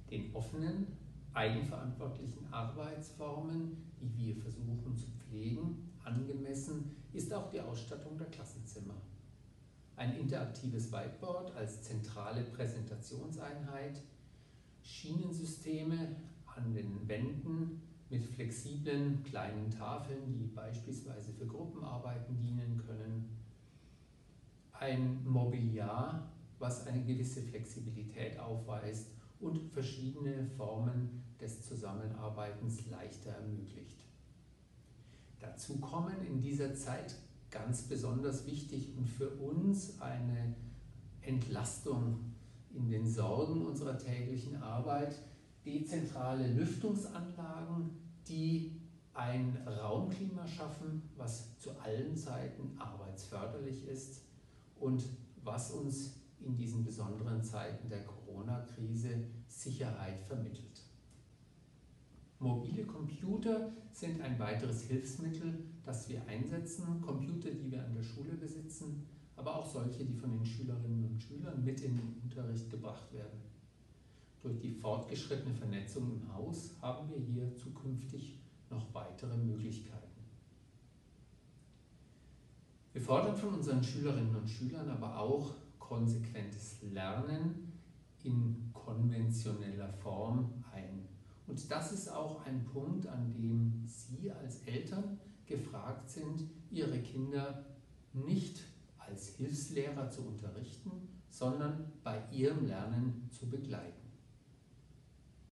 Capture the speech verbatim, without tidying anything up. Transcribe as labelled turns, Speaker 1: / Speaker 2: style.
Speaker 1: Den offenen, eigenverantwortlichen Arbeitsformen, die wir versuchen zu pflegen, angemessen, ist auch die Ausstattung der Klassenzimmer. Ein interaktives Whiteboard als zentrale Präsentationseinheit, Schienensysteme an den Wänden mit flexiblen kleinen Tafeln, die beispielsweise für Gruppenarbeiten dienen können, ein Mobiliar, was eine gewisse Flexibilität aufweist und verschiedene Formen des Zusammenarbeitens leichter ermöglicht. Dazu kommen in dieser Zeit ganz besonders wichtig und für uns eine Entlastung in den Sorgen unserer täglichen Arbeit, dezentrale Lüftungsanlagen, die ein Raumklima schaffen, was zu allen Zeiten arbeitsförderlich ist und was uns in diesen besonderen Zeiten der Corona-Krise Sicherheit vermittelt. Mobile Computer sind ein weiteres Hilfsmittel, das wir einsetzen, Computer, die wir an der Schule besitzen, aber auch solche, die von den Schülerinnen und Schülern mit in den Unterricht gebracht werden. Durch die fortgeschrittene Vernetzung im Haus haben wir hier zukünftig noch weitere Möglichkeiten. Wir fordern von unseren Schülerinnen und Schülern aber auch konsequentes Lernen in konventioneller Form ein. Und das ist auch ein Punkt, an dem Sie als Eltern gefragt sind, Ihre Kinder nicht als Hilfslehrer zu unterrichten, sondern bei ihrem Lernen zu begleiten.